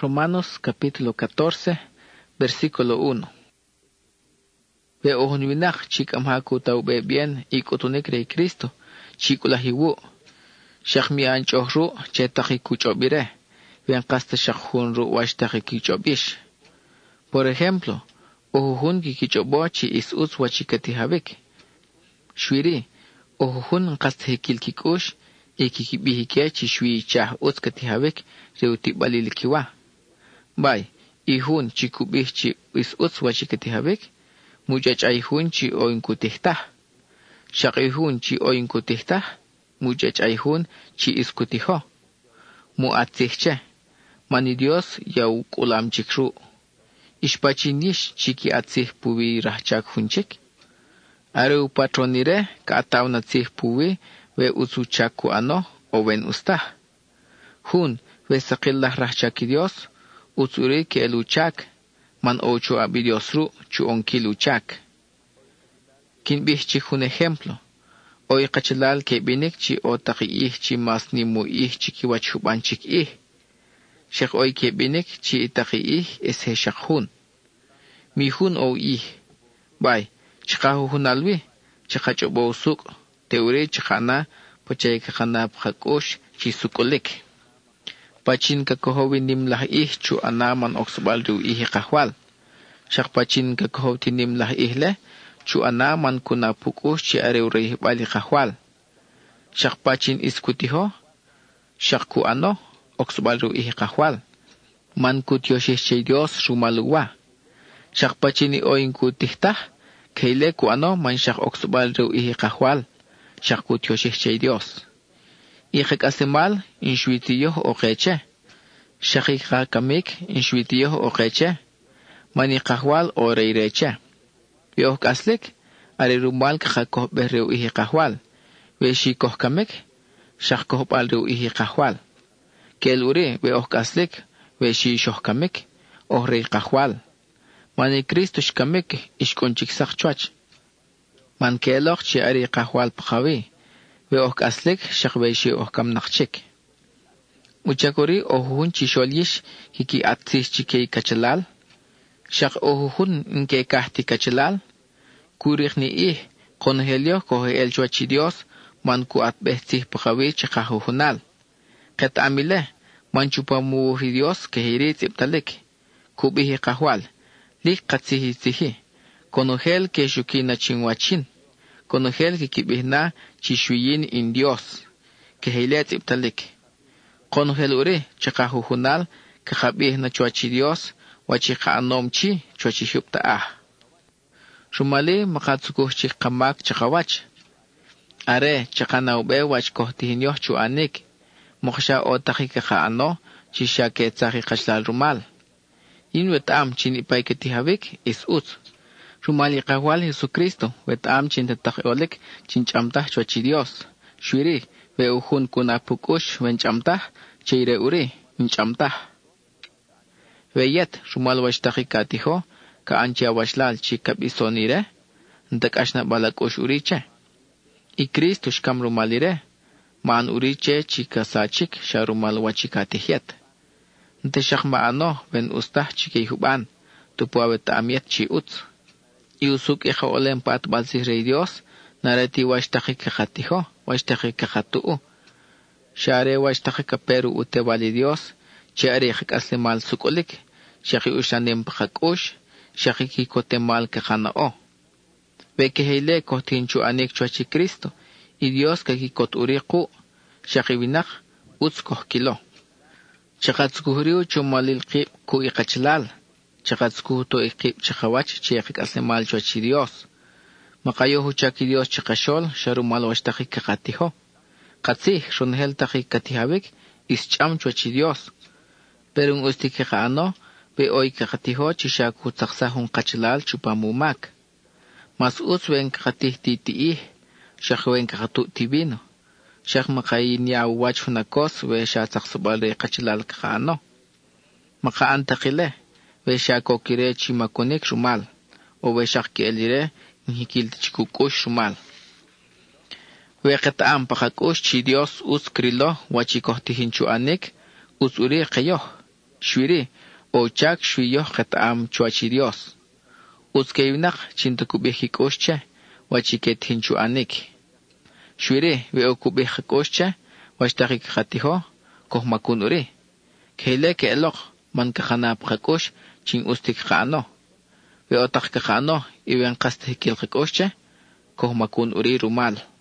Romanos capítulo 14, versículo 1. Ve ohunwinak chik amhaku taube bien ikutunik rey Cristo, chikulahiwu. Shakmi anchohru chetaki kuchobire, ven kasta shakhunru washtaki kichobish. Por ejemplo, ohuhun kikichobo chi is wachikatihavik. Shwiri, ohuhun kasta hikilkikush, ikikibihike chi shwi chah katihawik reutibalikiwa. Bay, ihun chikubih chi is wachikatihavik, mujach ayhun chi oinkutihtah. Shak ihun chi oinkutihtah, mujach ayhun chi iskutiho. Muatzihche, mani Dios yau kulam chikru. Ishpachinish chiki atzih puwi rahchak hunchik. Areu patronire ka ataw na tzih puwi we usuchak ku ano o wen ustah. Hun we sakillah rahchaki Dios, usuri ke luchak, man ocho abi Dios ru chu onki luchak. Kinbih chik un ejemplo. Oy kachalal ke binik chi o taki chi mas ni mu chi kiwach huban chik Shek oy ke binik chi taki es he shak hun. Mi hun o Bay, chikahu hun alwi, chikachobo usuk, teure chikana, pachay kakana pakakosh chi sukulik. Pachin kakohowi nimlah chu anaman oksabal ru kahwal. Shak pachin kakohoti nimlah le, chu anaman kuna pukush chi areu rei bali kahwal. Shak pachin iskutiho, shak ku ano, oksabal ru kahwal. Man kutyoshih Dios rumaluwa. Shak pachini oin kutihtah, keile ku ano man shak oksabal ru kahwal. Shak kutyoshih Dios. Ihik asimal inshwitiyo o keche. Shakika kamik inshwitiyo o keche. Mani kahwal o reireche. Yoh kaslik, ari rumal kakakoh bereu kahwal. Weshi koh kamik, shak koh bal reu kahwal. Kel uri we oh kaslik, weshi shoh kamik, oh rei kahwal. Mani Cristo shkamik ishkonchik sakchwach. Man kelok chi ari kahwal pakawi. We oh kaslik shak weshi oh kam nakchik. Uchakuri ohun chisholish hiki atsis chikei kachalal. Shak ohun nke kahti kachalal. Kurik ni konhelio kohe el chwachi Dios man ku atbehti pakawi chikahuhunal. Ket amile man chupamuhi Dios kehirit iptalik. Kubihi kahwal. Lik katsihi tsihi. Konohel ke shukina chingwachin. Konohel ki kibihna chishuyin in Dios. Kehilet iptalik. Konohel ure chikahuhunal kakabihna chwachi Dios wachika anomchi chwachi hupta Shumali makatsukuh chik kamak chakawach. Are chakanaube wach kohtihinyoh chu anik. Moksha o takika ano chisha ke tsaki kashlal rumal. Wet am chin ipay katihavik is Rumali kahwal Jesucristo wet am chin tatakiolik chin chamtah chwachi Dios. Shwiri we uhun kuna pukush wen chamtah chire uri in chamtah. Weyet rumal wach takikatiho ka ancha washlal chikab isonire ntak ashna balakosh uriche. I Cristo shkam rumalire man uriche chikasachik sha rumal wachikatihiet. Nte shakma ano ben ustah chikay huban tupuawet amiet chi Iusuk iha olem pat balsih rey Dios narati washtaki kakatiho washtaki kakatu. Share washtaki kaperu ute vali Dios chiari aslimal sukulik shaki ushanem pakakush shaki kikotemal kakanao. Beke heile kohtinchu anik chwachi Cristo y Dios kakikot uriku shaki winak kohkilo. Chakatskuhuriu chumalil qib ku ikachlal. Chakatskuhu to ikib chakawach chiyakik aslimal chwachi Dios. Makayohu chaki Dios chakashol sharumal washtaki kakatiho. Katsih shunhel taki katihavik ischam chwachi Dios. Pero un ustiki ano be oy kakatiho chishaku taksahun kachlal chupamumak. Mas wen kakatih titiih shakwen kakatu tibino. Shak makayin ya wach hunakos we sha taksubal kachlal ano. Makaantakile we sha kokire chimakonik rumal. O we shak kielire nhikil chikukush rumal. We kataam pakakush chi Dios krilo wachikohtihinchu anik uri kayoh. Shwiri, o chak shwiyoh kataam chuachi Dios. Utzke winak chinta kubih kikosche, wachiket hinchu anik. Shwiri, we o kubih kikosche, wachtakik katiho, koh makun uri. Kehle ke elok, man kakanap kakosh, chin ustik kaano. We o tak kakaano, iwen kastihikil kikosche, koh makun uri rumal.